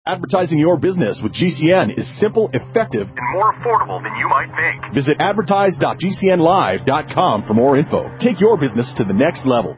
Advertising your business with GCN is simple, effective, and more affordable than you might think. Visit advertise.gcnlive.com for more info. Take your business to the next level.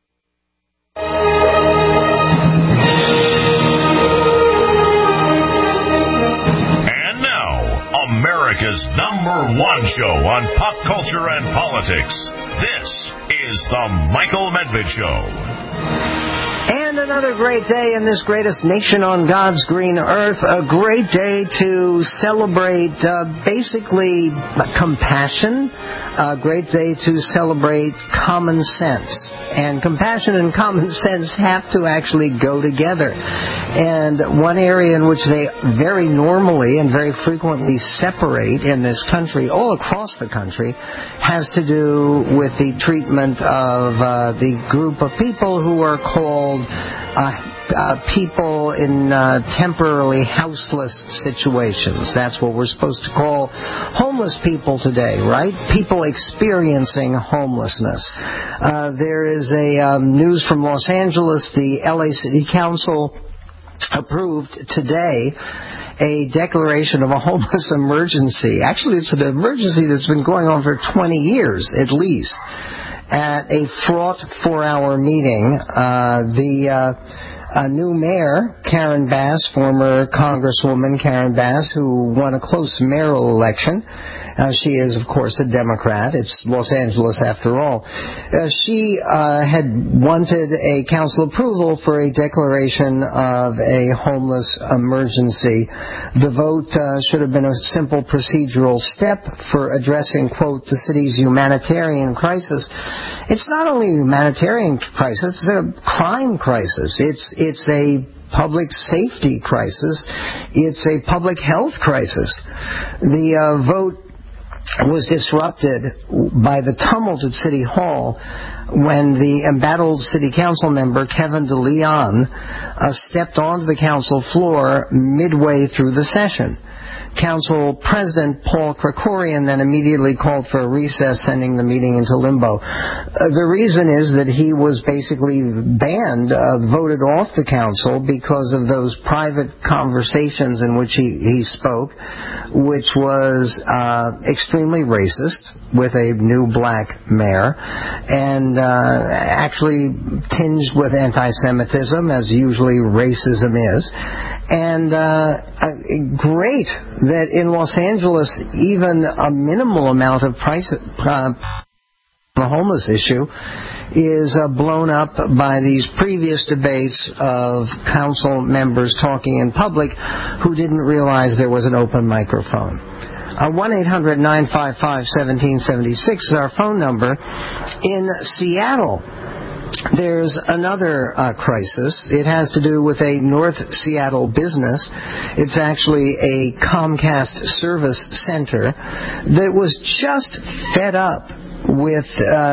And now, America's #1 show on pop culture and politics. This is The Michael Medved Show. And another great day in this greatest nation on God's green earth. A great day to celebrate basically compassion. A great day to celebrate common sense. And compassion and common sense have to actually go together. And one area in which they very normally and very frequently separate in this country, all across the country, has to do with the treatment of the group of people who are called people in temporarily houseless situations. That's what we're supposed to call homeless people today, right? People experiencing homelessness. There is a news from Los Angeles. The LA City Council approved today a declaration of a homeless emergency. Actually, it's an emergency that's been going on for 20 years at least. At a fraught 4-hour meeting, the new mayor, Karen Bass, former Congresswoman Karen Bass, who won a close mayoral election. She is, of course, a Democrat. It's Los Angeles after all. She had wanted a council approval for a declaration of a homeless emergency. The vote should have been a simple procedural step for addressing, quote, the city's humanitarian crisis. It's not only a humanitarian crisis, it's a crime crisis. It's a public safety crisis. It's a public health crisis. The vote was disrupted by the tumult at City Hall when the embattled city council member Kevin DeLeon stepped onto the council floor midway through the session. Council President Paul Krikorian then immediately called for a recess, sending the meeting into limbo. The reason is that he was basically banned, voted off the council because of those private conversations in which he spoke, which was extremely racist with a new black mayor and actually tinged with anti-Semitism, as usually racism is. And great that in Los Angeles, even a minimal amount of the homeless issue is blown up by these previous debates of council members talking in public who didn't realize there was an open microphone. 1-800-955-1776 is our phone number. In Seattle, there's another crisis. It has to do with a North Seattle business. It's actually a Comcast service center that was just fed up with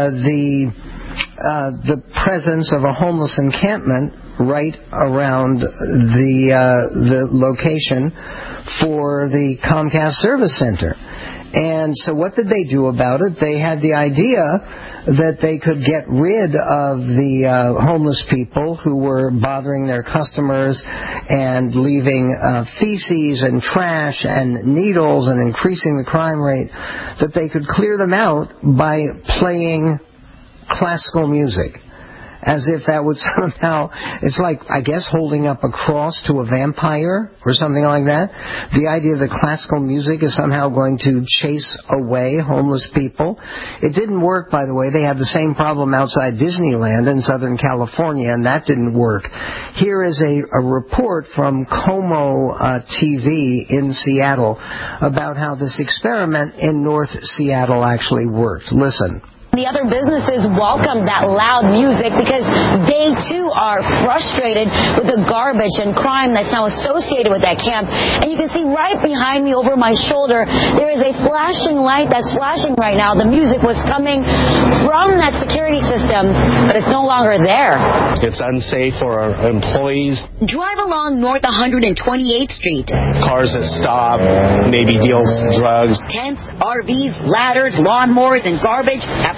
the presence of a homeless encampment right around the location for the Comcast service center. And so what did they do about it? They had the idea that they could get rid of the homeless people who were bothering their customers and leaving feces and trash and needles and increasing the crime rate, that they could clear them out by playing classical music. As if that would somehow, it's like, I guess, holding up a cross to a vampire or something like that. The idea that classical music is somehow going to chase away homeless people. It didn't work, by the way. They had the same problem outside Disneyland in Southern California, and that didn't work. Here is a report from Como TV in Seattle about how this experiment in North Seattle actually worked. Listen. The other businesses welcome that loud music because they, too, are frustrated with the garbage and crime that's now associated with that camp. And you can see right behind me over my shoulder, there is a flashing light that's flashing right now. The music was coming from that security system, but it's no longer there. It's unsafe for our employees. Drive along North 128th Street. Cars that stop, maybe deals drugs. Tents, RVs, ladders, lawnmowers, and garbage have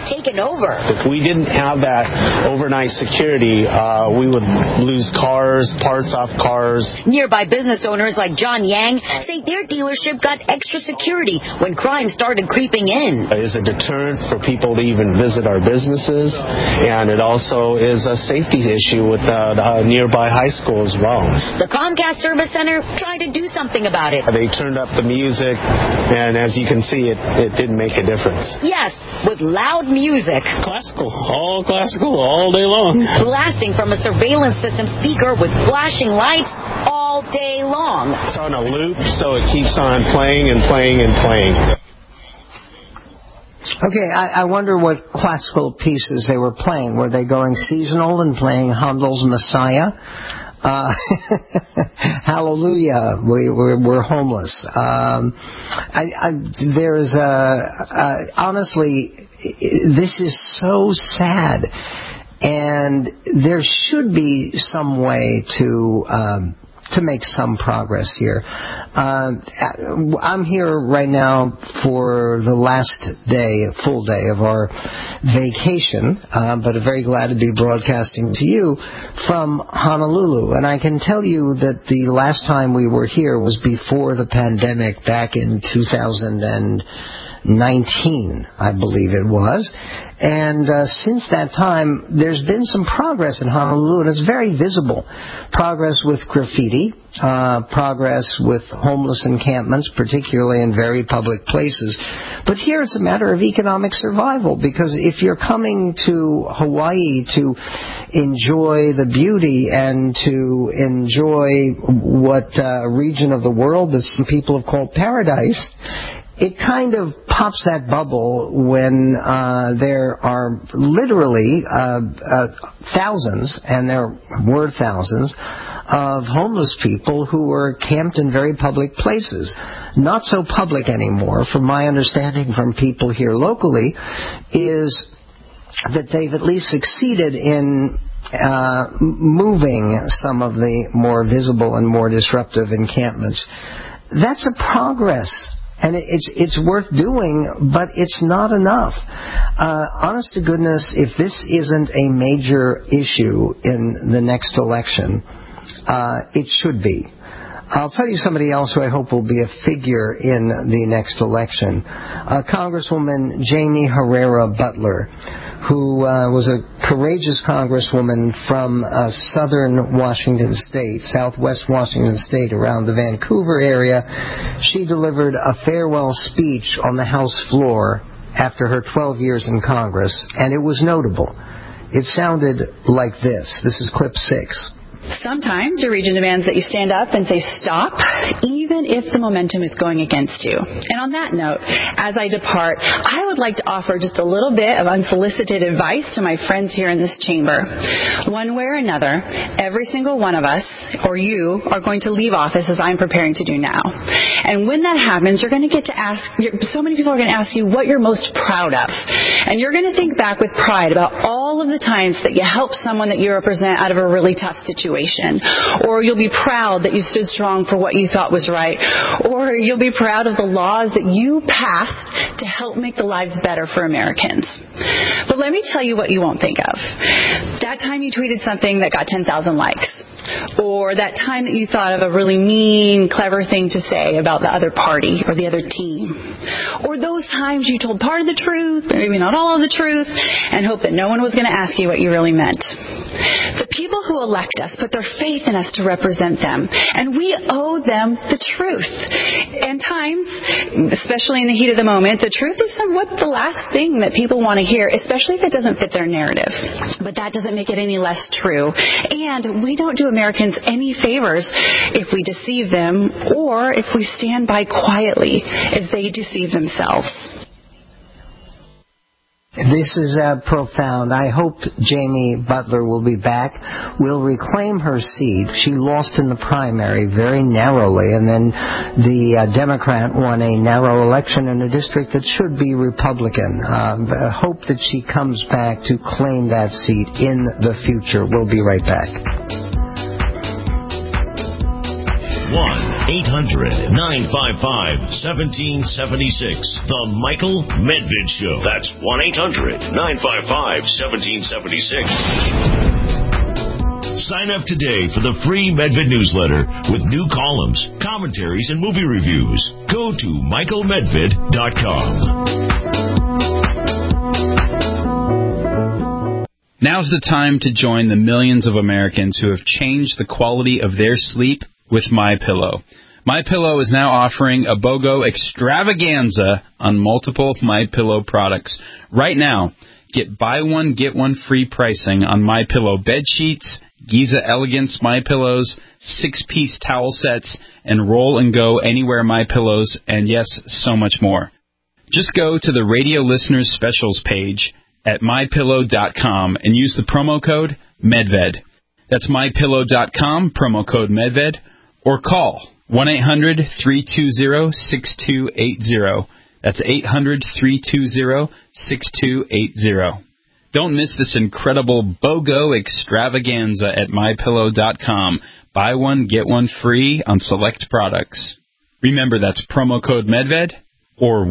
taken over. If we didn't have that overnight security, we would lose cars, parts off cars. Nearby business owners like John Yang say their dealership got extra security when crime started creeping in. It is a deterrent for people to even visit our businesses, and it also is a safety issue with the nearby high school as well. The Comcast Service Center tried to do something about it. They turned up the music, and as you can see, it didn't make a difference. Yes, with loud music. Classical all day long. Blasting from a surveillance system speaker with flashing lights all day long. It's on a loop, so it keeps on playing and playing and playing. Okay, I wonder what classical pieces they were playing. Were they going seasonal and playing Handel's Messiah? Hallelujah, we're homeless. Honestly, this is so sad, and there should be some way to make some progress here. I'm here right now for the last full day of our vacation, but I'm very glad to be broadcasting to you from Honolulu. And I can tell you that the last time we were here was before the pandemic, back in 2019, I believe it was. And since that time, there's been some progress in Honolulu, and it's very visible. Progress with graffiti, progress with homeless encampments, particularly in very public places. But here it's a matter of economic survival, because if you're coming to Hawaii to enjoy the beauty and to enjoy what region of the that some people have called paradise, it kind of pops that bubble when there are literally thousands, and there were thousands, of homeless people who were camped in very public places. Not so public anymore, from my understanding from people here locally, is that they've at least succeeded in moving some of the more visible and more disruptive encampments. That's a progress. And it's worth doing, but it's not enough. Honest to goodness, if this isn't a major issue in the next election, it should be. I'll tell you somebody else who I hope will be a figure in the next election. Congresswoman Jaime Herrera Beutler, who was a courageous congresswoman from southern Washington State, southwest Washington State, around the Vancouver area. She delivered a farewell speech on the House floor after her 12 years in Congress, and it was notable. It sounded like this. This is clip 6. Sometimes your region demands that you stand up and say stop, even if the momentum is going against you. And on that note, as I depart, I would like to offer just a little bit of unsolicited advice to my friends here in this chamber. One way or another, every single one of us, or you, are going to leave office, as I'm preparing to do now. And when that happens, you're going to get to ask, so many people are going to ask you what you're most proud of. And you're going to think back with pride about all of the times that you helped someone that you represent out of a really tough situation. Or you'll be proud that you stood strong for what you thought was right. Or you'll be proud of the laws that you passed to help make the lives better for Americans. But let me tell you what you won't think of. That time you tweeted something that got 10,000 likes. Or that time that you thought of a really mean, clever thing to say about the other party or the other team. Or those times you told part of the truth, maybe not all of the truth, and hoped that no one was going to ask you what you really meant. The people who elect us put their faith in us to represent them, and we owe them the truth. And times, especially in the heat of the moment, the truth is somewhat the last thing that people want to hear, especially if it doesn't fit their narrative. But that doesn't make it any less true. And we don't do Americans any favors if we deceive them or if we stand by quietly as they deceive themselves. This is profound. I hope Jaime Beutler will be back. Will reclaim her seat. She lost in the primary very narrowly, and then the Democrat won a narrow election in a district that should be Republican. Hope that she comes back to claim that seat in the future. We'll be right back. 1-800-955-1776. The Michael Medved Show. That's 1-800-955-1776. Sign up today for the free Medved newsletter with new columns, commentaries, and movie reviews. Go to michaelmedved.com. Now's the time to join the millions of Americans who have changed the quality of their sleep with MyPillow. MyPillow is now offering a BOGO extravaganza on multiple MyPillow products. Right now, get buy one, get one free pricing on MyPillow bed sheets, Giza Elegance MyPillows, 6-piece towel sets, and Roll and Go Anywhere MyPillows, and yes, so much more. Just go to the Radio Listeners Specials page at MyPillow.com and use the promo code MEDVED. That's MyPillow.com, promo code MEDVED, or call 1-800-320-6280. That's 800-320-6280. Don't miss this incredible BOGO extravaganza at MyPillow.com. Buy one, get one free on select products. Remember, that's promo code MEDVED or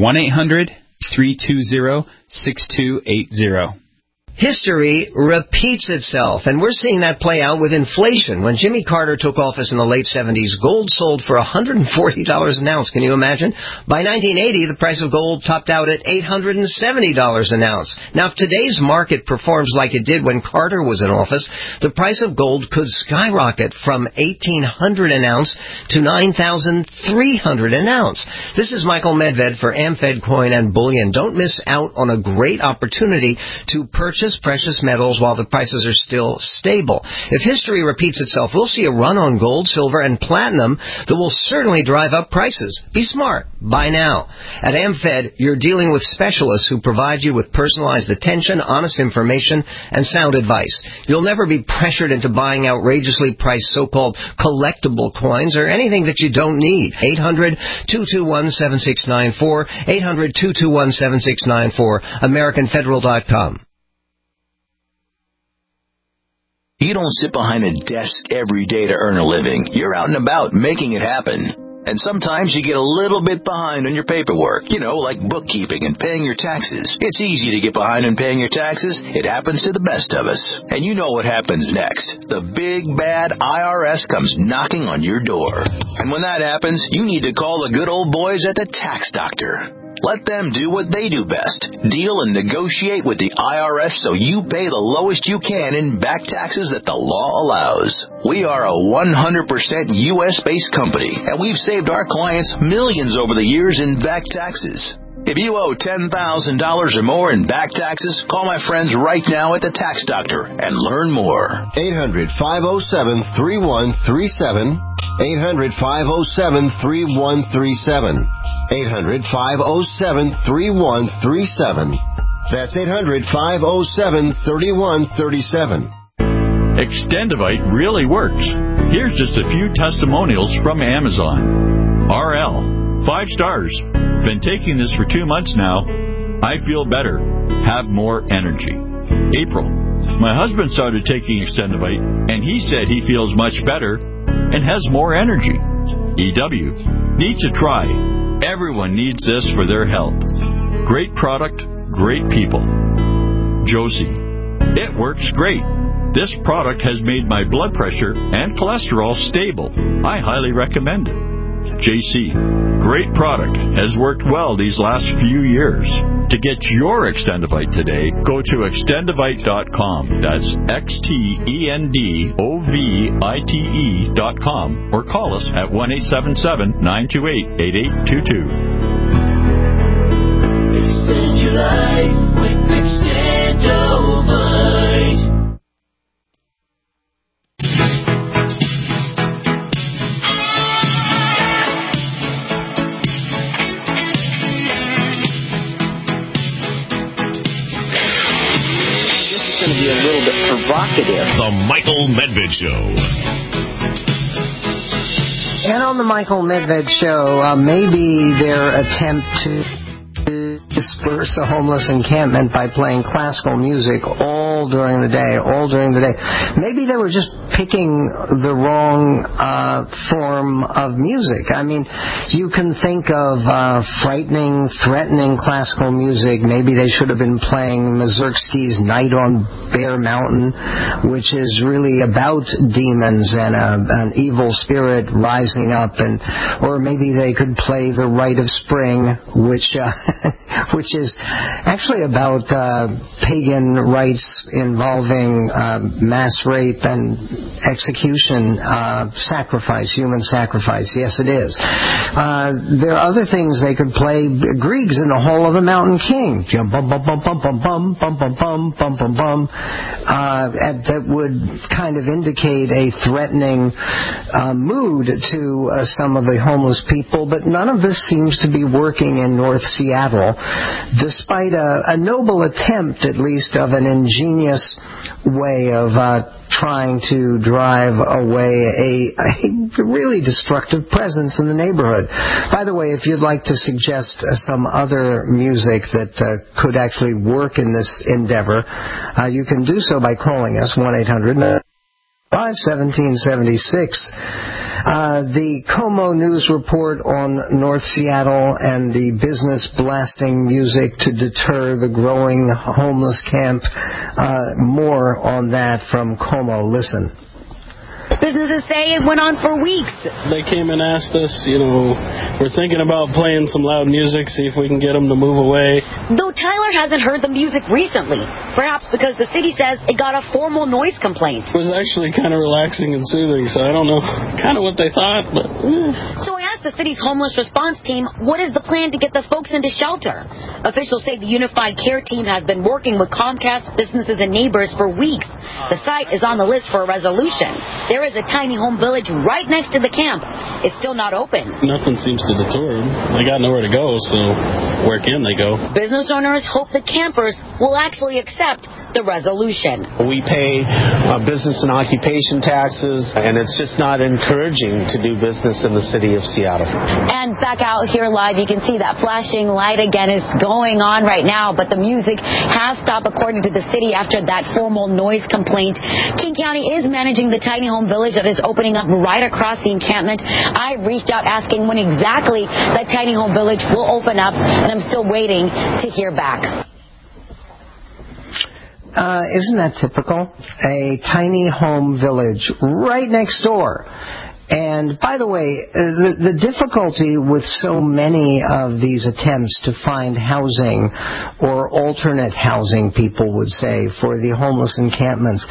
1-800-320-6280. History repeats itself, and we're seeing that play out with inflation. When Jimmy Carter took office in the late 70s, gold sold for $140 an ounce. Can you imagine? By 1980, the price of gold topped out at $870 an ounce. Now, if today's market performs like it did when Carter was in office, the price of gold could skyrocket from $1,800 an ounce to $9,300 an ounce. This is Michael Medved for AmFed Coin and Bullion. Don't miss out on a great opportunity to purchase precious metals while the prices are still stable. If history repeats itself, we'll see a run on gold, silver, and platinum that will certainly drive up prices. Be smart. Buy now. At AmFed, you're dealing with specialists who provide you with personalized attention, honest information, and sound advice. You'll never be pressured into buying outrageously priced so-called collectible coins or anything that you don't need. 800-221-7694, 800-221-7694, AmericanFederal.com. You don't sit behind a desk every day to earn a living. You're out and about making it happen. And sometimes you get a little bit behind on your paperwork, like bookkeeping and paying your taxes. It's easy to get behind on paying your taxes. It happens to the best of us. And you know what happens next. The big, bad IRS comes knocking on your door. And when that happens, you need to call the good old boys at the Tax Doctor. Let them do what they do best. Deal and negotiate with the IRS so you pay the lowest you can in back taxes that the law allows. We are a 100% U.S.-based company, and we've saved our clients millions over the years in back taxes. If you owe $10,000 or more in back taxes, call my friends right now at the Tax Doctor and learn more. 800-507-3137. 800-507-3137. 800-507-3137. That's 800-507-3137. Extendivite really works. Here's just a few testimonials from Amazon. RL, 5 stars. Been taking this for 2 months now. I feel better. Have more energy. April, my husband started taking Extendivite, and he said he feels much better and has more energy. EW, need to try. Everyone needs this for their health. Great product, great people. Josie, it works great. This product has made my blood pressure and cholesterol stable. I highly recommend it. JC, great product. Has worked well these last few years. To get your Extendivite today, go to extendivite.com. That's XTENDOVITE.com or call us at 1-877-928-8822. Extend your life with Extendovite. Going to be a little bit provocative. The Michael Medved Show. And on the Michael Medved Show, maybe their attempt to disperse a homeless encampment by playing classical music all during the day. Maybe they were just picking the wrong form of music. I mean, you can think of frightening, threatening classical music. Maybe they should have been playing Mussorgsky's Night on Bear Mountain, which is really about demons and an evil spirit rising up, or maybe they could play The Rite of Spring, which is actually about pagan rites involving mass rape and execution, human sacrifice. Yes, it is. There are other things they could play. Griegs in the Hall of the Mountain King. That would kind of indicate a threatening mood to some of the homeless people, but none of this seems to be working in North Seattle, despite a noble attempt, at least, of an ingenious way of trying to drive away a really destructive presence in the neighborhood. By the way, if you'd like to suggest some other music that could actually work in this endeavor, you can do so by calling us 1-800-517-76. The KOMO News report on North Seattle and the business blasting music to deter the growing homeless camp. More on that from KOMO. Listen. Businesses say it went on for weeks. They came and asked us, we're thinking about playing some loud music, see if we can get them to move away. Though Tyler hasn't heard the music recently, perhaps because the city says it got a formal noise complaint. It was actually kind of relaxing and soothing, so I don't know kind of what they thought, but... So I asked the city's homeless response team, what is the plan to get the folks into shelter? Officials say the Unified Care Team has been working with Comcast, businesses, and neighbors for weeks. The site is on the list for a resolution. There is a tiny home village right next to the camp. It's still not open. Nothing seems to deter them. They got nowhere to go, so where can they go? Business owners hope the campers will actually accept the resolution. We pay business and occupation taxes, and it's just not encouraging to do business in the city of Seattle. And back out here live, you can see that flashing light again is going on right now, but the music has stopped according to the city after that formal noise complaint. King County is managing the tiny home village that is opening up right across the encampment. I reached out asking when exactly that tiny home village will open up, and I'm still waiting to hear back. Isn't that typical? A tiny home village right next door. And by the way, the difficulty with so many of these attempts to find housing or alternate housing, people would say, for the homeless encampments,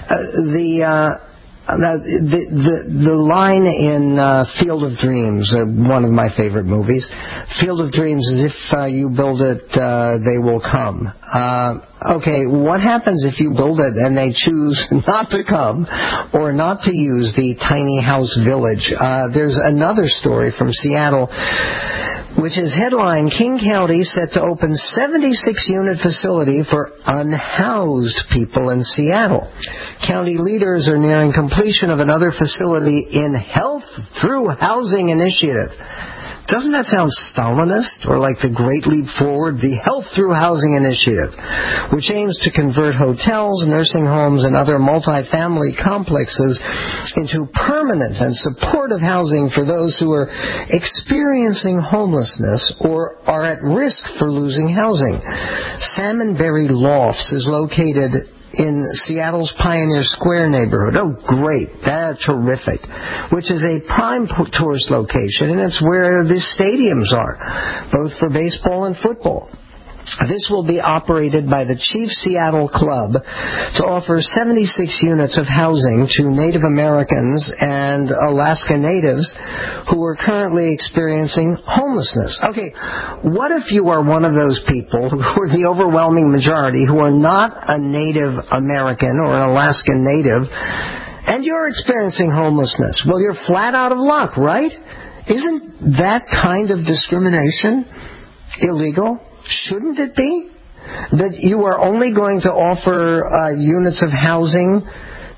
the line in Field of Dreams, one of my favorite movies, Field of Dreams is if you build it, they will come. Okay, what happens if you build it and they choose not to come or not to use the tiny house village? There's another story from Seattle, which is headline, King County set to open 76-unit facility for unhoused people in Seattle. County leaders are nearing completion of another facility in Health Through Housing Initiative. Doesn't that sound Stalinist or like the Great Leap Forward? The Health Through Housing Initiative, which aims to convert hotels, nursing homes, and other multifamily complexes into permanent and supportive housing for those who are experiencing homelessness or are at risk for losing housing. Salmonberry Lofts is located in Seattle's Pioneer Square neighborhood. Oh, great. That's terrific. Which is a prime tourist location, and it's where the stadiums are, both for baseball and football. This will be operated by the Chief Seattle Club to offer 76 units of housing to Native Americans and Alaska Natives who are currently experiencing homelessness. Okay, what if you are one of those people who are the overwhelming majority who are not a Native American or an Alaskan Native and you're experiencing homelessness? Well, you're flat out of luck, right? Isn't that kind of discrimination illegal? Shouldn't it be? That you are only going to offer units of housing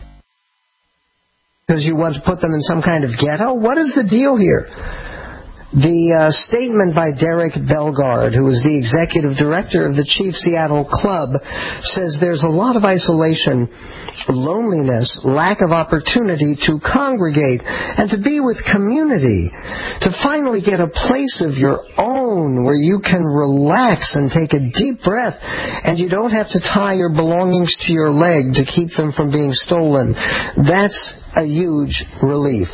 because you want to put them in some kind of ghetto? What is the deal here? The statement by Derek Bellegarde, who is the executive director of the Chief Seattle Club, says there's a lot of isolation, loneliness, lack of opportunity to congregate and to be with community, to finally get a place of your own where you can relax and take a deep breath, and you don't have to tie your belongings to your leg to keep them from being stolen. That's a huge relief.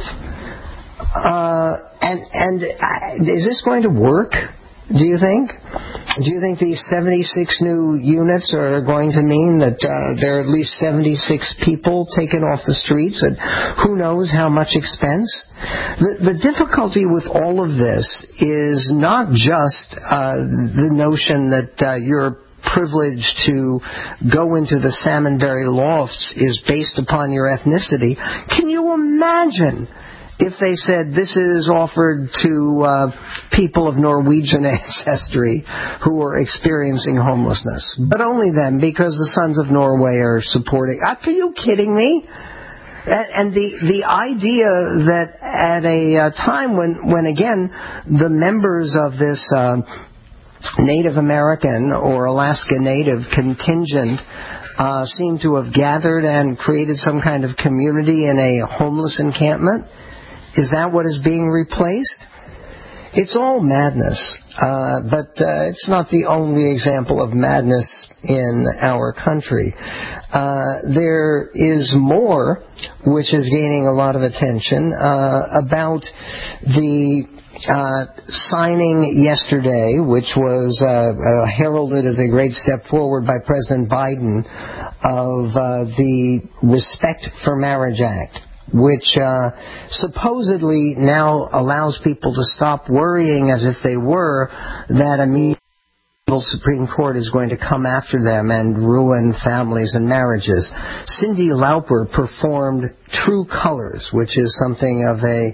And is this going to work, do you think? Do you think these 76 new units are going to mean that there are at least 76 people taken off the streets at who knows how much expense? The difficulty with all of this is not just the notion that you're privileged to go into the Salmonberry lofts is based upon your ethnicity. Can you imagine if they said this is offered to people of Norwegian ancestry who are experiencing homelessness, but only them because the Sons of Norway are supporting? Are you kidding me? And the idea that at a time when again the members of this Native American or Alaska Native contingent seem to have gathered and created some kind of community in a homeless encampment. Is that what is being replaced? It's all madness, but it's not the only example of madness in our country. There is more, which is gaining a lot of attention, about the signing yesterday, which was heralded as a great step forward by President Biden, of the Respect for Marriage Act, which supposedly now allows people to stop worrying as if they were that a Supreme Court is going to come after them and ruin families and marriages. Cyndi Lauper performed True Colors, which is something of a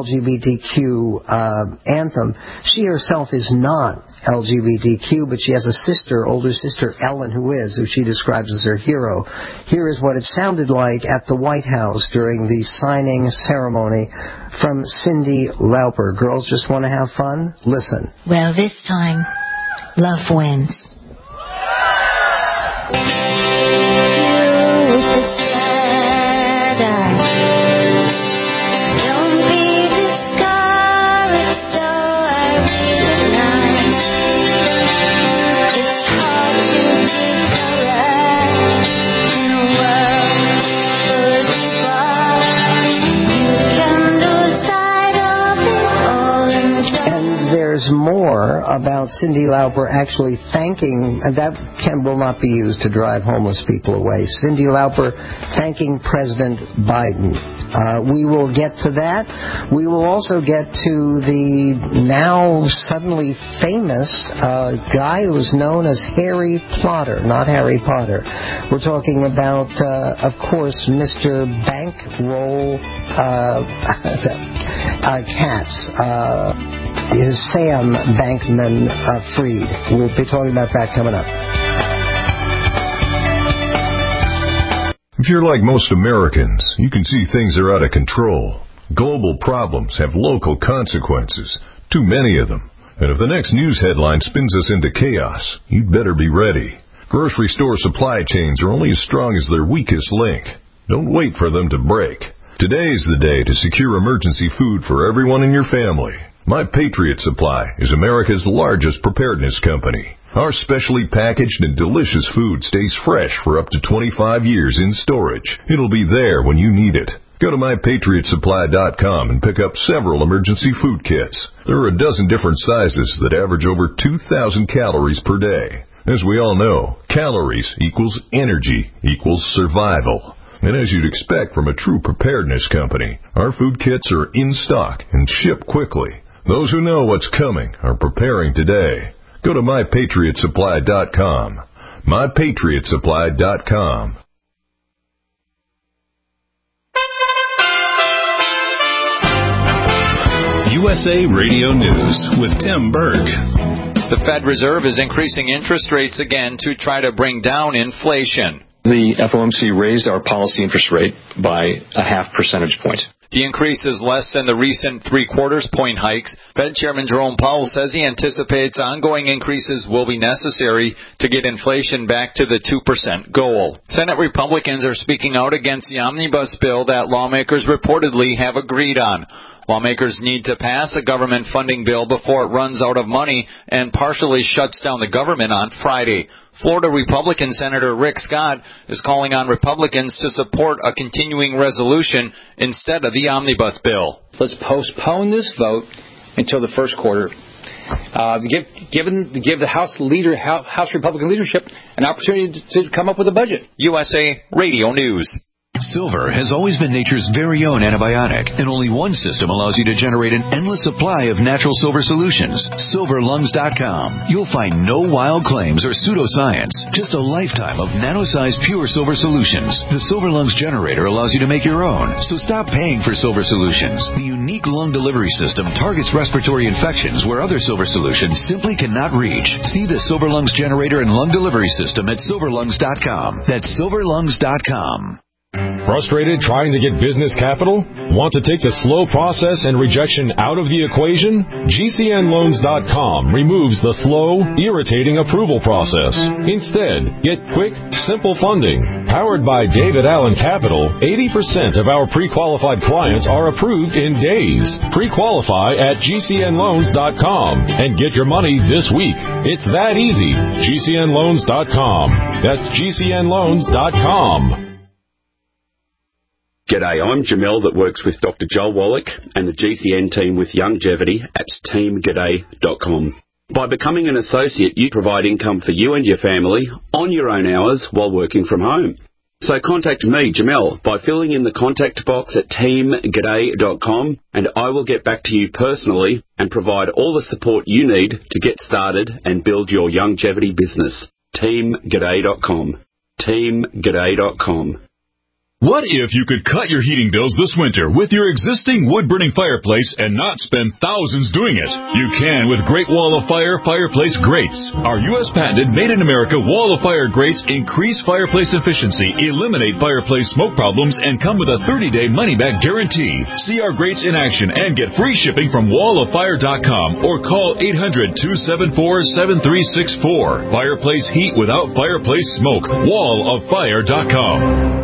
LGBTQ anthem. She herself is not LGBTQ, but she has a sister, older sister, Ellen, who she describes as her hero. Here is what it sounded like at the White House during the signing ceremony from Cyndi Lauper. Girls just want to have fun? Listen. Well, this time, love wins. More about Cyndi Lauper actually thanking, and that will not be used to drive homeless people away. Cyndi Lauper thanking President Biden. We will get to that. We will also get to the now suddenly famous guy who is known as Harry Plotter, not Harry Potter. We're talking about, of course, Mr. Bankroll Katz. Is Sam Bankman-Fried. We'll be talking about that coming up. If you're like most Americans, you can see things are out of control. Global problems have local consequences, too many of them. And if the next news headline spins us into chaos, you'd better be ready. Grocery store supply chains are only as strong as their weakest link. Don't wait for them to break. Today is the day to secure emergency food for everyone in your family. My Patriot Supply is America's largest preparedness company. Our specially packaged and delicious food stays fresh for up to 25 years in storage. It'll be there when you need it. Go to MyPatriotSupply.com and pick up several emergency food kits. There are a dozen different sizes that average over 2,000 calories per day. As we all know, calories equals energy equals survival. And as you'd expect from a true preparedness company, our food kits are in stock and ship quickly. Those who know what's coming are preparing today. Go to MyPatriotSupply.com. MyPatriotSupply.com. USA Radio News with Tim Berg. The Fed Reserve is increasing interest rates again to try to bring down inflation. The FOMC raised our policy interest rate by 0.5 percentage point. The increase is less than the recent 0.75 point hikes. Fed Chairman Jerome Powell says he anticipates ongoing increases will be necessary to get inflation back to the 2% goal. Senate Republicans are speaking out against the omnibus bill that lawmakers reportedly have agreed on. Lawmakers need to pass a government funding bill before it runs out of money and partially shuts down the government on Friday. Florida Republican Senator Rick Scott is calling on Republicans to support a continuing resolution instead of the omnibus bill. Let's postpone this vote until the first quarter. Give the House Republican leadership an opportunity to come up with a budget. USA Radio News. Silver has always been nature's very own antibiotic, and only one system allows you to generate an endless supply of natural silver solutions. SilverLungs.com. You'll find no wild claims or pseudoscience, just a lifetime of nano-sized pure silver solutions. The Silver Lungs generator allows you to make your own, so stop paying for silver solutions. The unique lung delivery system targets respiratory infections where other silver solutions simply cannot reach. See the Silver Lungs generator and lung delivery system at SilverLungs.com. That's SilverLungs.com. Frustrated trying to get business capital? Want to take the slow process and rejection out of the equation? GCNLoans.com removes the slow, irritating approval process. Instead, get quick, simple funding. Powered by David Allen Capital, 80% of our pre-qualified clients are approved in days. Pre-qualify at GCNLoans.com and get your money this week. It's that easy. GCNLoans.com. That's GCNLoans.com. G'day, I'm Jamel that works with Dr. Joel Wallach and the GCN team with Longevity at teamg'day.com. By becoming an associate, you provide income for you and your family on your own hours while working from home. So contact me, Jamel, by filling in the contact box at teamg'day.com, and I will get back to you personally and provide all the support you need to get started and build your longevity business. teamg'day.com. teamg'day.com. What if you could cut your heating bills this winter with your existing wood-burning fireplace and not spend thousands doing it? You can with Great Wall of Fire fireplace grates. Our U.S. patented made-in-America Wall of Fire grates increase fireplace efficiency, eliminate fireplace smoke problems, and come with a 30-day money-back guarantee. See our grates in action and get free shipping from walloffire.com or call 800-274-7364. Fireplace heat without fireplace smoke. walloffire.com.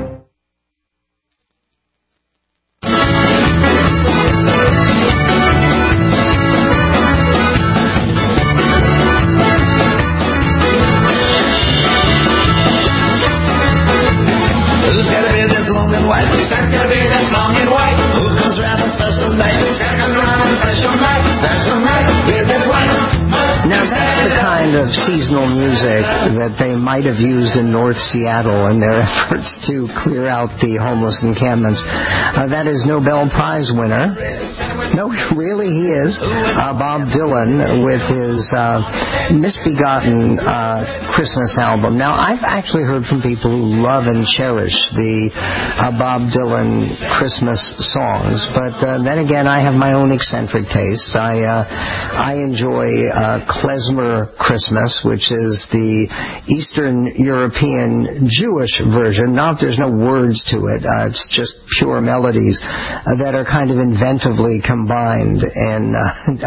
Now that's the kind of seasonal music that they might have used in North Seattle in their efforts to clear out the homeless encampments. That is Nobel Prize winner. No, really he is. Bob Dylan with his Misbegotten Christmas album. Now I've actually heard from people who love and cherish the Bob Dylan Christmas songs, but then again I have my own eccentric tastes. I enjoy Klezmer Christmas, which is the Eastern European Jewish version. Not there's no words to it. It's just pure melodies that are kind of inventively combined in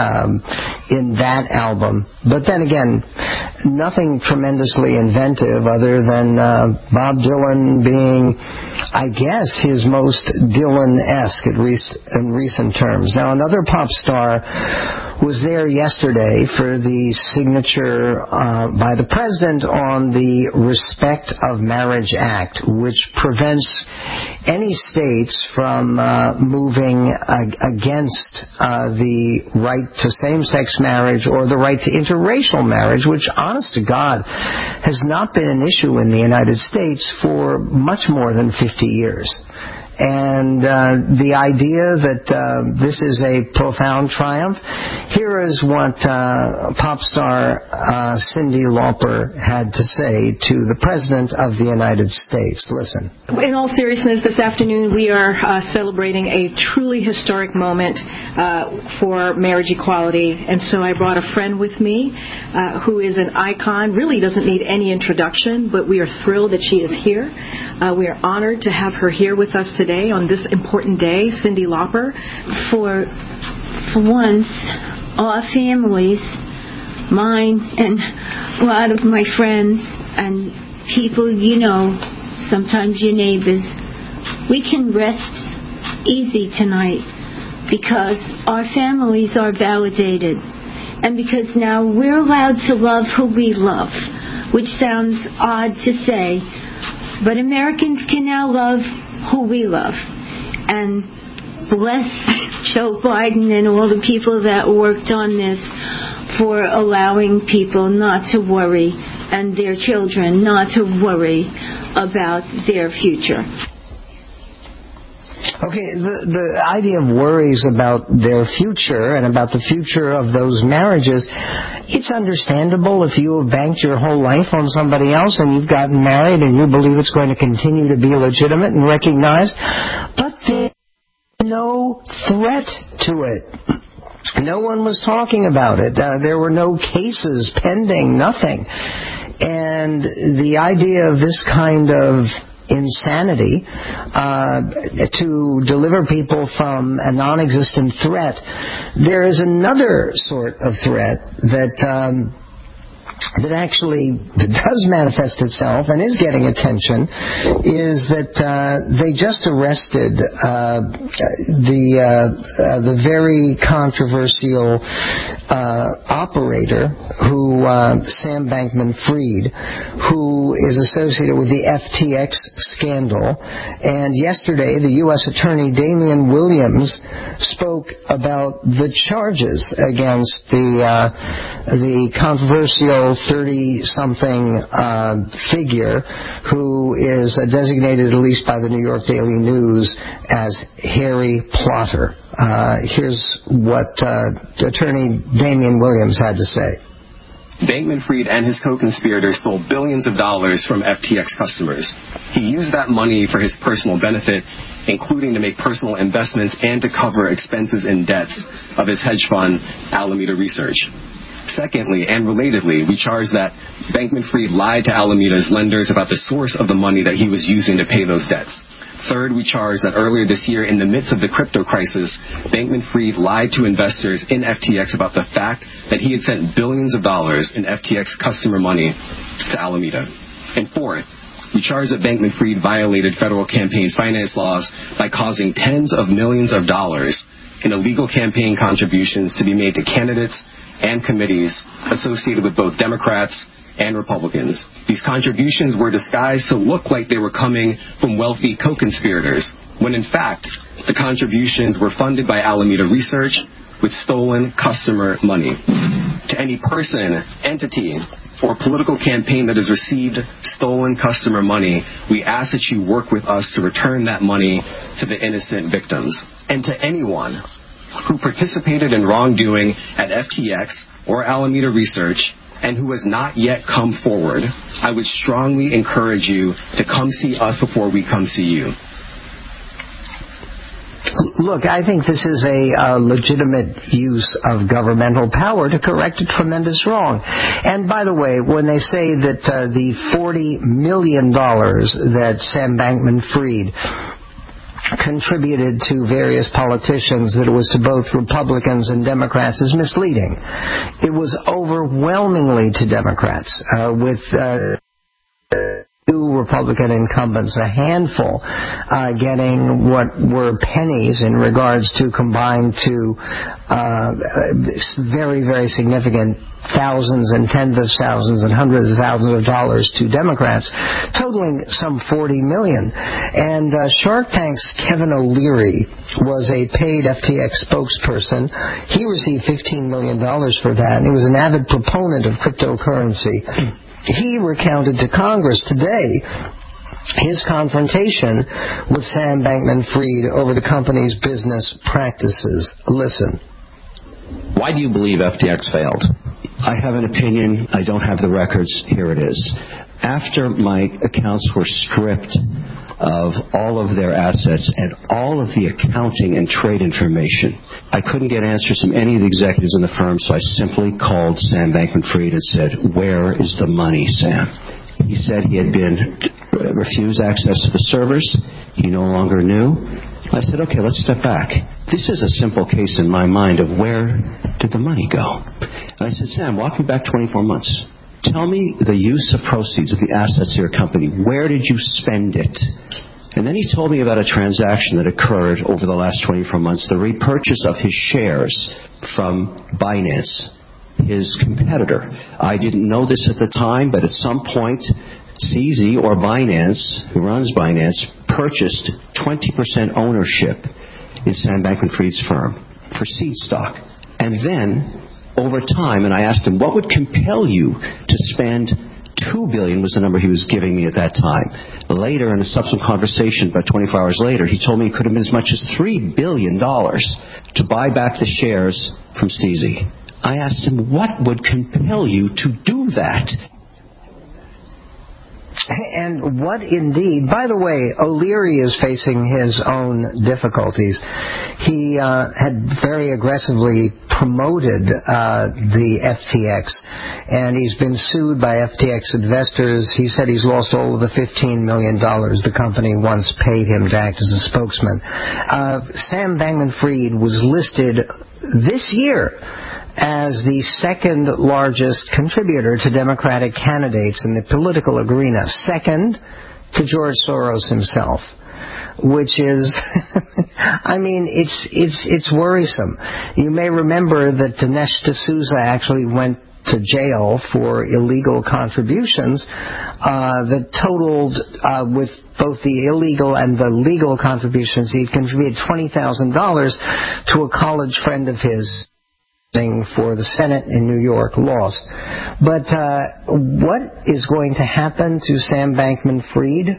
that album. But then again, nothing tremendously inventive other than Bob Dylan being, I guess, his most Dylan-esque in recent terms. Now, another pop star was there yesterday for the signature by the president on the Respect of Marriage Act, which prevents any states from moving against the right to same-sex marriage or the right to interracial marriage, which, honest to God, has not been an issue in the United States for much more than 50 years. And the idea that this is a profound triumph, here is what pop star Cyndi Lauper had to say to the President of the United States. Listen. In all seriousness, this afternoon we are celebrating a truly historic moment for marriage equality. And so I brought a friend with me who is an icon, really doesn't need any introduction, but we are thrilled that she is here. We are honored to have her here with us today. today on this important day, Cyndi Lauper? For once, our families, mine and a lot of my friends and people you know, sometimes your neighbors, we can rest easy tonight because our families are validated and because now we're allowed to love who we love, which sounds odd to say, but Americans can now love who we love. And bless Joe Biden and all the people that worked on this for allowing people not to worry and their children not to worry about their future. Okay, the idea of worries about their future and about the future of those marriages, it's understandable if you have banked your whole life on somebody else and you've gotten married and you believe it's going to continue to be legitimate and recognized, but there's no threat to it. No one was talking about it. There were no cases pending, nothing. And the idea of this kind of insanity to deliver people from a non-existent threat, there is another sort of threat that actually does manifest itself and is getting attention, is that they just arrested the very controversial operator who Sam Bankman-Fried, who is associated with the FTX scandal. And yesterday, the U.S. Attorney Damian Williams spoke about the charges against the controversial 30-something figure who is designated, at least by the New York Daily News, as Harry Plotter. Here's what Attorney Damian Williams had to say. Bankman-Fried and his co-conspirators stole billions of dollars from FTX customers. He used that money for his personal benefit, including to make personal investments and to cover expenses and debts of his hedge fund, Alameda Research. Secondly, and relatedly, we charge that Bankman-Fried lied to Alameda's lenders about the source of the money that he was using to pay those debts. Third, we charge that earlier this year, in the midst of the crypto crisis, Bankman-Fried lied to investors in FTX about the fact that he had sent billions of dollars in FTX customer money to Alameda. And fourth, we charge that Bankman-Fried violated federal campaign finance laws by causing tens of millions of dollars in illegal campaign contributions to be made to candidates and committees associated with both Democrats and Republicans. These contributions were disguised to look like they were coming from wealthy co-conspirators, when in fact, the contributions were funded by Alameda Research with stolen customer money. To any person, entity, or political campaign that has received stolen customer money, we ask that you work with us to return that money to the innocent victims. And to anyone who participated in wrongdoing at FTX or Alameda Research and who has not yet come forward, I would strongly encourage you to come see us before we come see you. Look, I think this is a legitimate use of governmental power to correct a tremendous wrong. And by the way, when they say that the $40 million that Sam Bankman-Fried contributed to various politicians, that it was to both Republicans and Democrats, is misleading. It was overwhelmingly to Democrats, with two Republican incumbents, a handful, getting what were pennies in regards to combined to very, very significant thousands and tens of thousands and hundreds of thousands of dollars to Democrats, totaling some $40 million. And Shark Tank's Kevin O'Leary was a paid FTX spokesperson. He received $15 million for that, and he was an avid proponent of cryptocurrency. He recounted to Congress today his confrontation with Sam Bankman-Fried over the company's business practices. Listen. Why do you believe FTX failed? I have an opinion. I don't have the records. Here it is. After my accounts were stripped of all of their assets and all of the accounting and trade information, I couldn't get answers from any of the executives in the firm, so I simply called Sam Bankman-Fried and said, "Where is the money, Sam?" He said he had been refused access to the servers. he no longer knew. I said, okay, let's step back. This is a simple case in my mind of where did the money go? And I said, Sam, walk me back 24 months. Tell me the use of proceeds of the assets of your company. Where did you spend it? And then he told me about a transaction that occurred over the last 24 months, the repurchase of his shares from Binance, his competitor. I didn't know this at the time, but at some point, CZ or Binance, who runs Binance, purchased 20% ownership in Sam Bankman-Fried's firm for seed stock. And then, over time, and I asked him, what would compel you to spend $2 billion was the number he was giving me at that time. Later, in a subsequent conversation, about 24 hours later, he told me it could have been as much as $3 billion to buy back the shares from CZ. I asked him, what would compel you to do that? And what indeed, by the way, O'Leary is facing his own difficulties. He had very aggressively promoted the FTX, and he's been sued by FTX investors. He said he's lost all of the $15 million the company once paid him to act as a spokesman. Sam Bankman-Fried was listed this year as the second largest contributor to Democratic candidates in the political arena, second to George Soros himself, which is, I mean, it's worrisome. You may remember that Dinesh D'Souza actually went to jail for illegal contributions that totaled, with both the illegal and the legal contributions, he'd contributed $20,000 to a college friend of his for the Senate in New York, lost. But what is going to happen to Sam Bankman-Fried?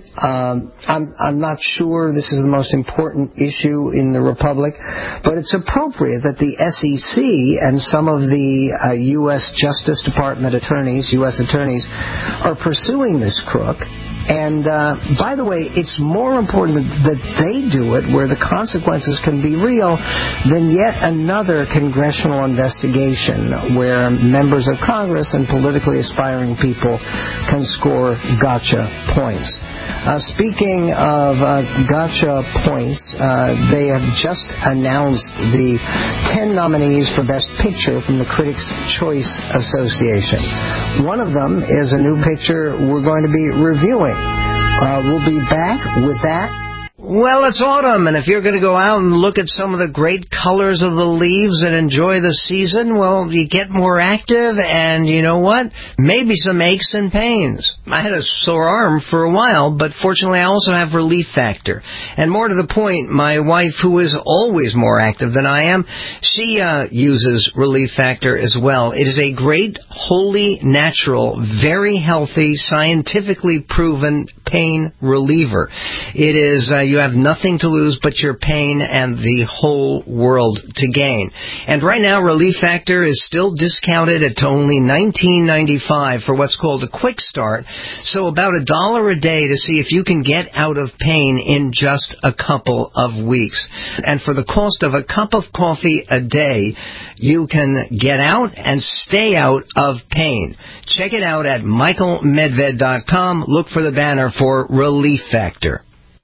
I'm not sure this is the most important issue in the Republic, but it's appropriate that the SEC and some of the U.S. Justice Department attorneys, U.S. attorneys, are pursuing this crook. And, by the way, it's more important that they do it where the consequences can be real than yet another congressional investigation where members of Congress and politically aspiring people can score gotcha points. Speaking of gotcha points, they have just announced the 10 nominees for Best Picture from the Critics' Choice Association. One of them is a new picture we're going to be reviewing. We'll be back with that. Well, it's autumn, and if you're going to go out and look at some of the great colors of the leaves and enjoy the season, well, you get more active, and you know what? Maybe some aches and pains. I had a sore arm for a while, but fortunately I also have Relief Factor. And more to the point, my wife, who is always more active than I am, she uses Relief Factor as well. It is a great, wholly natural, very healthy, scientifically proven pain reliever. It is, you have nothing to lose but your pain and the whole world to gain. And right now, Relief Factor is still discounted at only $19.95 for what's called a quick start. So about $1 a day to see if you can get out of pain in just a couple of weeks. And for the cost of a cup of coffee a day, you can get out and stay out of pain. Check it out at michaelmedved.com. Look for the banner for Relief Factor.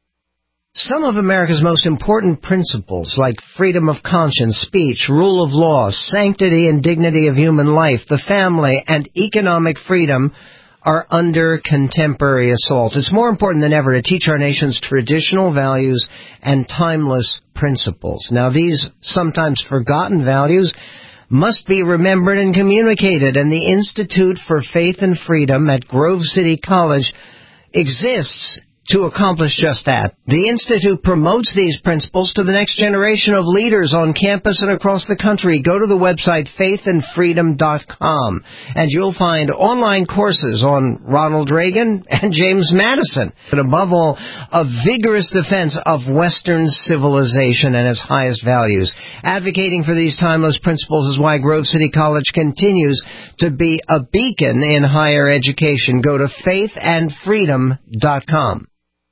Some of America's most important principles, like freedom of conscience, speech, rule of law, sanctity and dignity of human life, the family, and economic freedom, are under contemporary assault. It's more important than ever to teach our nation's traditional values and timeless principles. Now, these sometimes forgotten values must be remembered and communicated, and the Institute for Faith and Freedom at Grove City College exists to accomplish just that. The Institute promotes these principles to the next generation of leaders on campus and across the country. Go to the website faithandfreedom.com, and you'll find online courses on Ronald Reagan and James Madison. But above all, a vigorous defense of Western civilization and its highest values. Advocating for these timeless principles is why Grove City College continues to be a beacon in higher education. Go to faithandfreedom.com.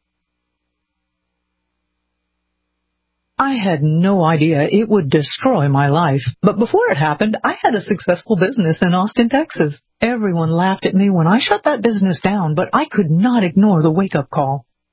I had no idea it would destroy my life. But before it happened, I had a successful business in Austin, Texas. Everyone laughed at me when I shut that business down, but I could not ignore the wake-up call.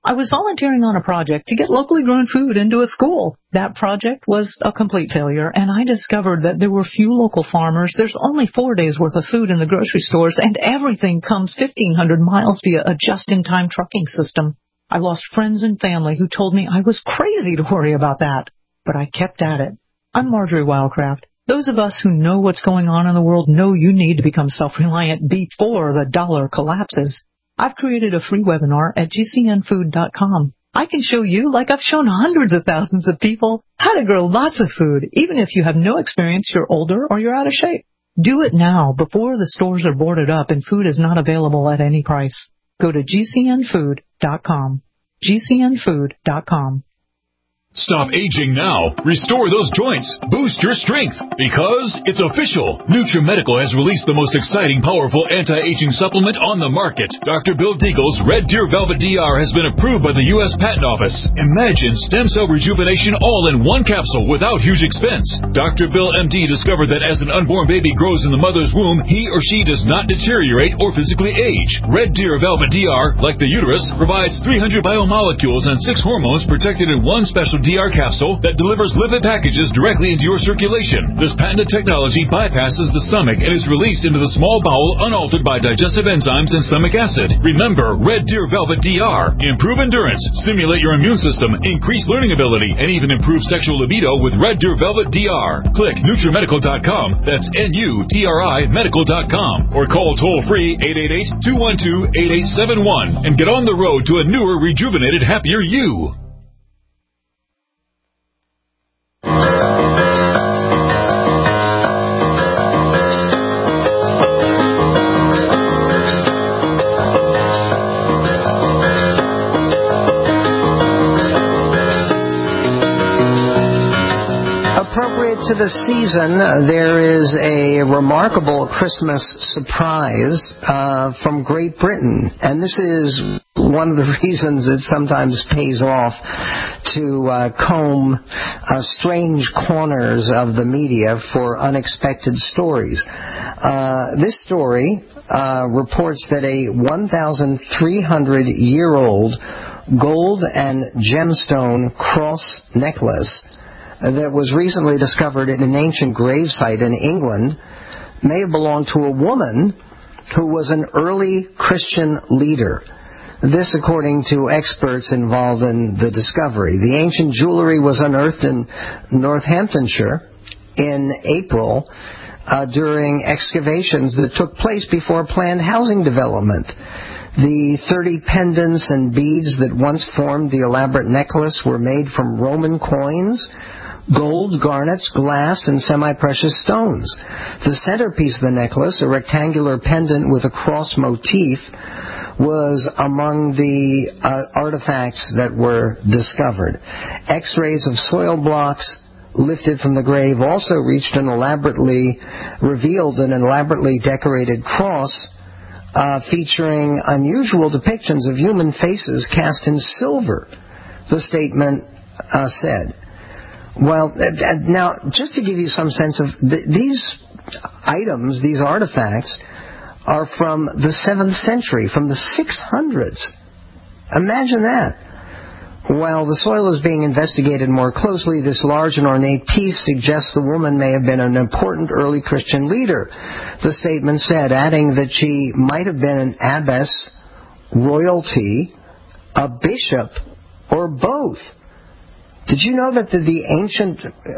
I was volunteering on a project to get locally grown food into a school. That project was a complete failure, and I discovered that there were few local farmers. There's only 4 days' worth of food in the grocery stores, and everything comes 1,500 miles via a just-in-time trucking system. I lost friends and family who told me I was crazy to worry about that, but I kept at it. I'm Marjorie Wildcraft. Those of us who know what's going on in the world know you need to become self-reliant before the dollar collapses. I've created a free webinar at gcnfood.com. I can show you, like I've shown hundreds of thousands of people, how to grow lots of food, even if you have no experience, you're older, or you're out of shape. Do it now, before the stores are boarded up and food is not available at any price. Go to gcnfood.com. gcnfood.com. Stop aging now. Restore those joints. Boost your strength. Because it's official. NutriMedical has released the most exciting, powerful anti-aging supplement on the market. Dr. Bill Deagle's Red Deer Velvet DR has been approved by the U.S. Patent Office. Imagine stem cell rejuvenation all in one capsule without huge expense. Dr. Bill MD discovered that as an unborn baby grows in the mother's womb, he or she does not deteriorate or physically age. Red Deer Velvet DR, like the uterus, provides 300 biomolecules and 6 hormones protected in one special DR capsule that delivers lipid packages directly into your circulation. This patented technology bypasses the stomach and is released into the small bowel unaltered by digestive enzymes and stomach acid. Remember, Red Deer Velvet DR. Improve endurance, stimulate your immune system, increase learning ability, and even improve sexual libido with Red Deer Velvet DR. Click NutriMedical.com, that's NUTRI Medical.com, or call toll-free 888-212-8871 and get on the road to a newer, rejuvenated, happier you. Appropriate to the season, there is a remarkable Christmas surprise from Great Britain. And this is one of the reasons it sometimes pays off to comb strange corners of the media for unexpected stories. This story reports that a 1,300-year-old gold and gemstone cross necklace that was recently discovered in an ancient gravesite in England may have belonged to a woman who was an early Christian leader. This according to experts involved in the discovery. The ancient jewelry was unearthed in Northamptonshire in April during excavations that took place before planned housing development. The 30 pendants and beads that once formed the elaborate necklace were made from Roman coins, gold, garnets, glass, and semi-precious stones. The centerpiece of the necklace, a rectangular pendant with a cross motif, was among the artifacts that were discovered. X-rays of soil blocks lifted from the grave also revealed an elaborately decorated cross featuring unusual depictions of human faces cast in silver, the statement said. Well, now, just to give you some sense of these items, these artifacts, are from the 7th century, from the 600s. Imagine that. While the soil is being investigated more closely, this large and ornate piece suggests the woman may have been an important early Christian leader, the statement said, adding that she might have been an abbess, royalty, a bishop, or both. Did you know that the ancient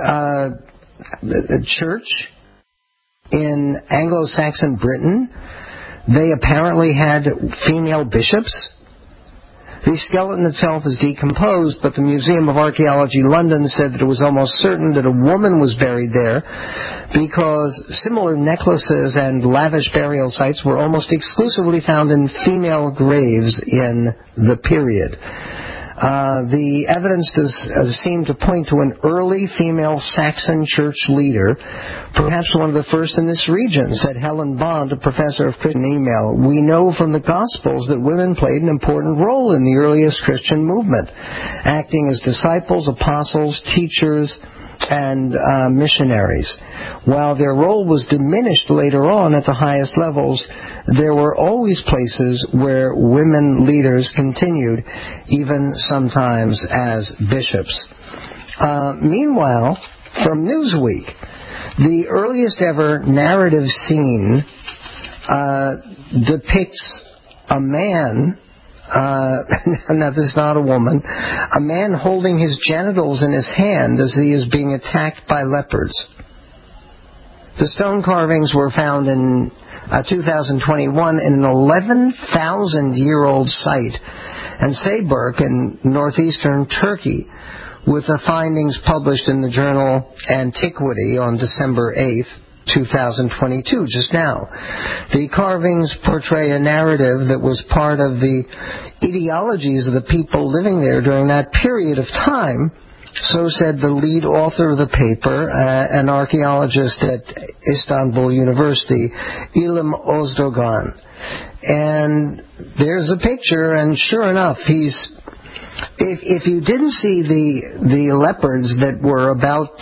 church in Anglo-Saxon Britain, they apparently had female bishops? The skeleton itself is decomposed, but the Museum of Archaeology London said that it was almost certain that a woman was buried there because similar necklaces and lavish burial sites were almost exclusively found in female graves in the period. The evidence does seem to point to an early female Saxon church leader, perhaps one of the first in this region, said Helen Bond, a professor of Christian email. We know from the Gospels that women played an important role in the earliest Christian movement, acting as disciples, apostles, teachers, and missionaries. While their role was diminished later on at the highest levels, there were always places where women leaders continued, even sometimes as bishops. Meanwhile, from Newsweek, the earliest ever narrative scene depicts a man, now this is not a woman, a man holding his genitals in his hand as he is being attacked by leopards. The stone carvings were found in 2021 in an 11,000-year-old site in Sayburk in northeastern Turkey, with the findings published in the journal Antiquity on December 8th, 2022, just now. The carvings portray a narrative that was part of the ideologies of the people living there during that period of time, so said the lead author of the paper, an archaeologist at Istanbul University, İlham Özdoğan. And there's a picture, and sure enough, if you didn't see the leopards that were about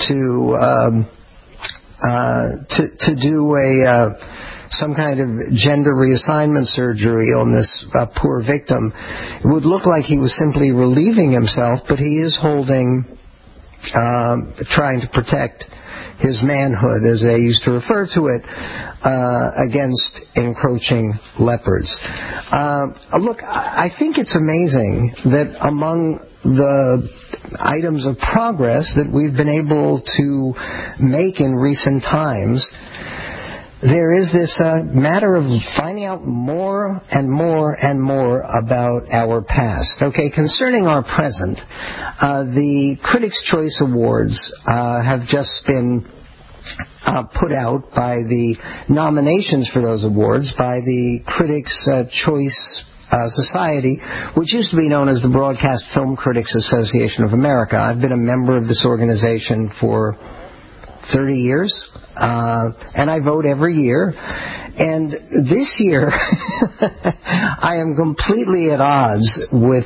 to do some kind of gender reassignment surgery on this poor victim, it would look like he was simply relieving himself, but he is holding, trying to protect his manhood, as they used to refer to it, against encroaching leopards. Look, I think it's amazing that among the items of progress that we've been able to make in recent times, there is this matter of finding out more and more and more about our past. Okay, concerning our present, the Critics' Choice Awards have just been put out by the nominations for those awards by the Critics' Choice Society, which used to be known as the Broadcast Film Critics Association of America. I've been a member of this organization for 30 years, and I vote every year. And this year, I am completely at odds with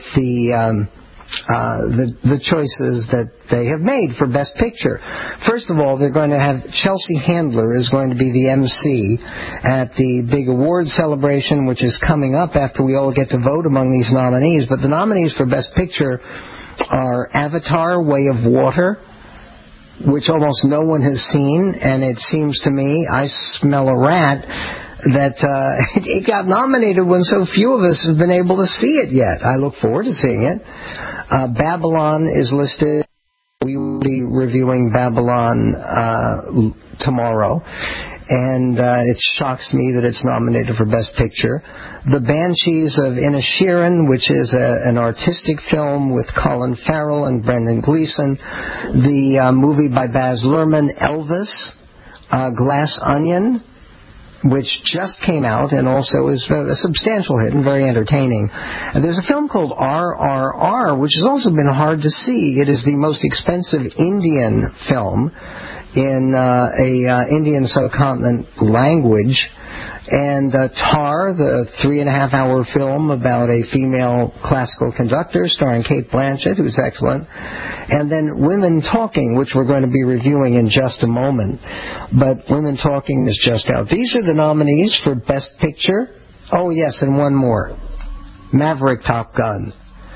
the choices that they have made for Best Picture. First of all, they're going to have Chelsea Handler is going to be the MC at the big award celebration, which is coming up after we all get to vote among these nominees. But the nominees for Best Picture are Avatar: Way of Water, which almost no one has seen, and it seems to me, I smell a rat, that it got nominated when so few of us have been able to see it yet. I look forward to seeing it. Babylon is listed. We will be reviewing Babylon tomorrow, and it shocks me that it's nominated for Best Picture. The Banshees of Inisherin, which is an artistic film with Colin Farrell and Brendan Gleeson. The movie by Baz Luhrmann, Elvis. Glass Onion, which just came out and also is a substantial hit and very entertaining. And there's a film called RRR, which has also been hard to see. It is the most expensive Indian film in a Indian subcontinent language. And Tar, the 3.5-hour film about a female classical conductor starring Cate Blanchett, who's excellent. And then Women Talking, which we're going to be reviewing in just a moment. But Women Talking is just out. These are the nominees for Best Picture. Oh, yes, and one more. Maverick: Top Gun.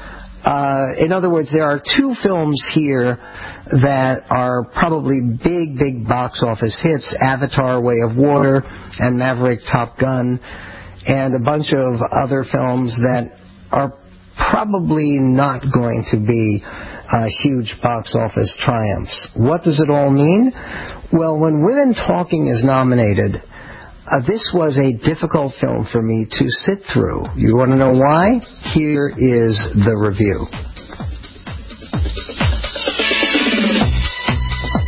In other words, there are two films here that are probably big box office hits: Avatar: Way of Water and Maverick: Top Gun, and a bunch of other films that are probably not going to be huge box office triumphs. What does it all mean? Well, when Women Talking is nominated, this was a difficult film for me to sit through. You want to know why? Here is the review.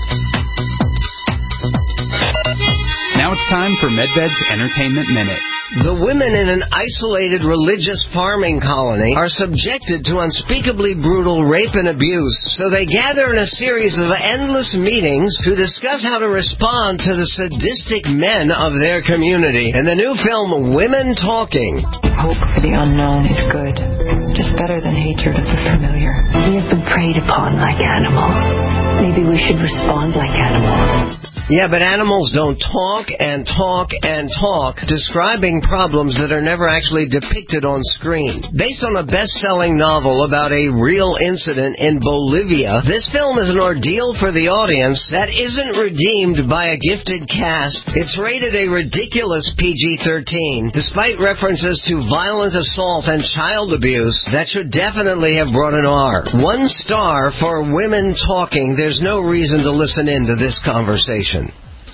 Now it's time for MedVed's Entertainment Minute. The women in an isolated religious farming colony are subjected to unspeakably brutal rape and abuse, so they gather in a series of endless meetings to discuss how to respond to the sadistic men of their community. In the new film, Women Talking. Hope for the unknown is good, just better than hatred of the familiar. We have been preyed upon like animals. Maybe we should respond like animals. Yeah, but animals don't talk and talk and talk, describing problems that are never actually depicted on screen. Based on a best-selling novel about a real incident in Bolivia, this film is an ordeal for the audience that isn't redeemed by a gifted cast. It's rated a ridiculous PG-13, despite references to violent assault and child abuse that should definitely have brought an R. 1 star for Women Talking. There's no reason to listen in to this conversation.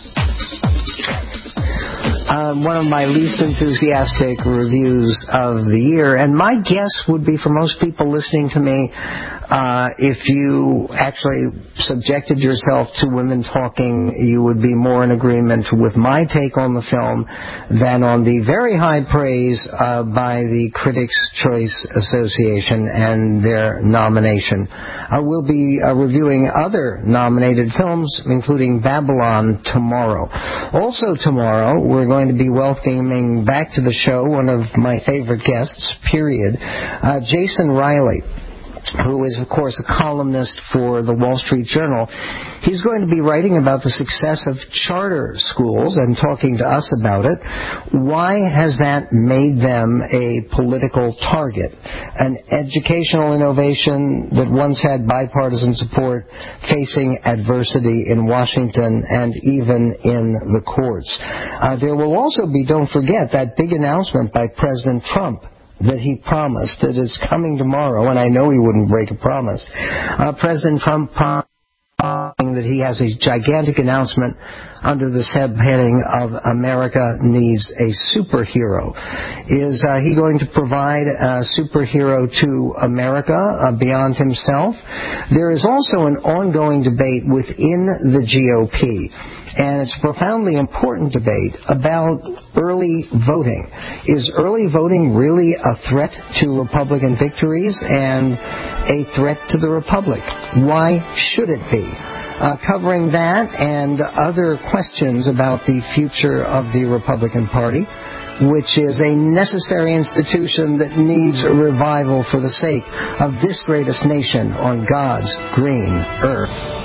One of my least enthusiastic reviews of the year, and my guess would be for most people listening to me, if you actually subjected yourself to Women Talking, you would be more in agreement with my take on the film than on the very high praise by the Critics' Choice Association and their nomination. We'll be reviewing other nominated films, including Babylon, tomorrow. Also tomorrow, we're going to be welcoming back to the show one of my favorite guests, period, Jason Riley, who is, of course, a columnist for the Wall Street Journal. He's going to be writing about the success of charter schools and talking to us about it. Why has that made them a political target? An educational innovation that once had bipartisan support facing adversity in Washington and even in the courts. There will also be, don't forget, that big announcement by President Trump that he promised that it's coming tomorrow, and I know he wouldn't break a promise. President Trump promised that he has a gigantic announcement under the subheading of America Needs a Superhero. Is he going to provide a superhero to America beyond himself? There is also an ongoing debate within the GOP, and it's a profoundly important debate about early voting. Is early voting really a threat to Republican victories and a threat to the Republic? Why should it be? Covering that and other questions about the future of the Republican Party, which is a necessary institution that needs a revival for the sake of this greatest nation on God's green earth.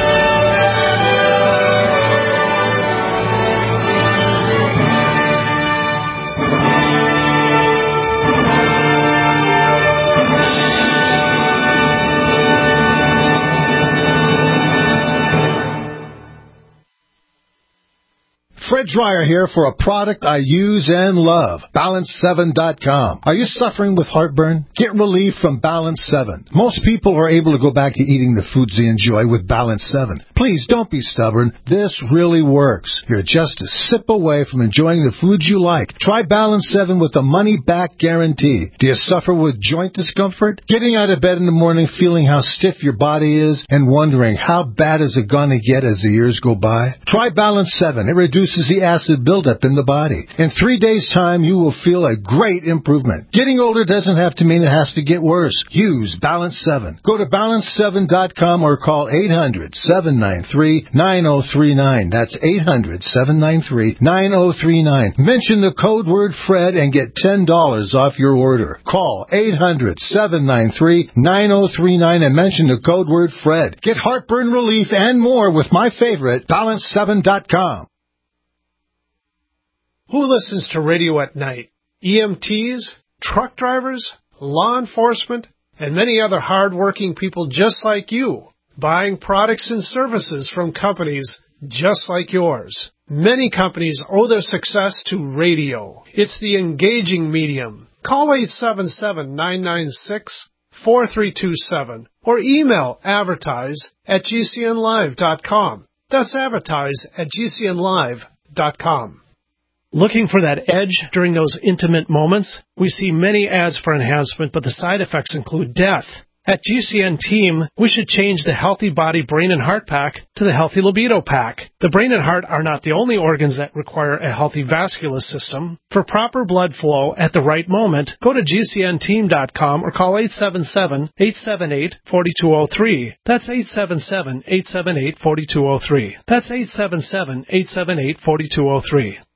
Fred Dreyer here for a product I use and love, Balance7.com. Are you suffering with heartburn? Get relief from Balance 7. Most people are able to go back to eating the foods they enjoy with Balance 7. Please don't be stubborn. This really works. You're just a sip away from enjoying the foods you like. Try Balance 7 with a money-back guarantee. Do you suffer with joint discomfort? Getting out of bed in the morning feeling how stiff your body is and wondering how bad is it going to get as the years go by? Try Balance 7. It reduces the acid buildup in the body. In 3 days' time, you will feel a great improvement. Getting older doesn't have to mean it has to get worse. Use Balance 7. Go to Balance7.com or call 800-793-9039. That's 800-793-9039. Mention the code word Fred and get $10 off your order. Call 800-793-9039 and mention the code word Fred. Get heartburn relief and more with my favorite, Balance7.com. Who listens to radio at night? EMTs, truck drivers, law enforcement, and many other hard-working people just like you, buying products and services from companies just like yours. Many companies owe their success to radio. It's the engaging medium. Call 877-996-4327 or email advertise@gcnlive.com. That's advertise@gcnlive.com. Looking for that edge during those intimate moments? We see many ads for enhancement, but the side effects include death. At GCN Team, we should change the Healthy Body, Brain, and Heart Pack to the Healthy Libido Pack. The brain and heart are not the only organs that require a healthy vascular system. For proper blood flow at the right moment, go to GCNteam.com or call 877-878-4203. That's 877-878-4203. That's 877-878-4203.